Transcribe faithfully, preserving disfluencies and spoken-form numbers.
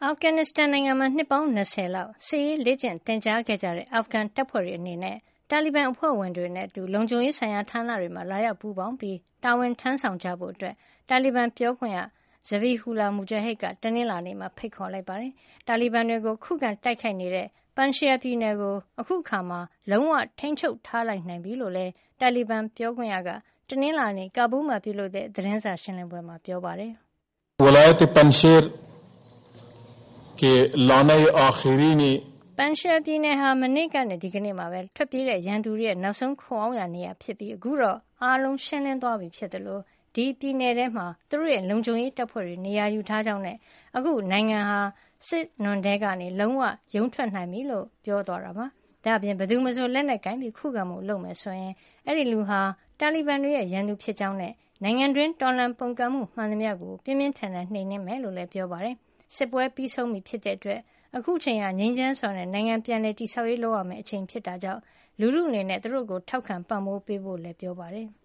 အာဖဂန်နစ္စတန်နိုင်ငံမှာနှစ်ပေါင်း၂၀လောက်စစ်ရေးလေ့ကျင့်သင်ကြားခဲ့ကြတဲ့အာဖဂန်တပ်ဖွဲ့တွေအနေနဲ့တာလီဘန်အဖွဲ့ဝင်တွေနဲ့အတူလုံခြုံရေးဆိုင်ရာဌာနတွေမှာလာရောက်ပူးပေါင်းပြီးတာဝန်ထမ်းဆောင်ကြဖို့တာလီဘန်ပြောခွင့်ရ Zabihullah Mujahid ကတနင်္လာနေ့မှာဖိတ်ခေါ်လိုက်ပါတယ်။တာလီဘန်တွေကိုခုခံတိုက်ခိုက်နေတဲ့ပန်ရှီယာပြည်နယ်ကိုအခုအခါမှာလုံးဝထိန်းချုပ်ထားလိုက်နိုင်ပြီလို့လည်းတာလီဘန်ပြောခွင့်ရကတနင်္လာနေ့ကာဘူးမှာပြုလုပ်တဲ့သတင်းစာရှင်းလင်းပွဲမှာပြောပါတယ်။ Walayat Panjshir के लाने आखिरी ပန်ရှီယာပြည်နယ်ဟာမနေ့ကနဲ့ဒီကနေ့မှာပဲထွက်ပြေးတဲ့ရန်သူတွေရဲ့နောက်ဆုံးခိုအောင်ရနေရဖြစ်ပြီးအခုတော့အားလုံးရှင်းလင်းသွားပြီဖြစ်တယ်လို့ဒီပြည်နယ်ထဲမှာသူတို့ရဲ့လုံခြုံရေးတပ်ဖွဲ့တွေနေရာယူထားကြောင်းနဲ့အခုနိုင်ငံဟာစစ်နွန်တဲကနေလုံးဝရုန်းထွက်နိုင်ပြီလို့ပြောသွားတာပါ။ဒါ့အပြင်ဘယ်သူမှမဆိုလက်နက်ကင်ပြီးခုခံမှုလုပ်မယ်ဆိုရင်အဲ့ဒီလူဟာတာလီဘန်တွေရဲ့ရန်သူဖြစ်ကြောင်းနဲ့နိုင်ငံတွင်းတော်လှန်ပုန်ကန်မှုမှန်သမျှကိုပြင်းပြင်းထန်ထန်နှိမ်နင်းမယ်လို့လည်းပြောပါတယ်။စစ်ပွဲပြီးဆုံးပြီဖြစ်တဲ့အတွက်အခုချိန်ဟာငြိမ်းချမ်းစွာနဲ့နိုင်ငံပြန်လည်တည်ဆောက်ရေးလုပ်ရမယ့်အချိန်ဖြစ်တာကြောင့်လူထုအနေနဲ့သူတို့ကိုထောက်ခံပံ့ပိုးပေးဖို့လည်းပြောပါတယ်။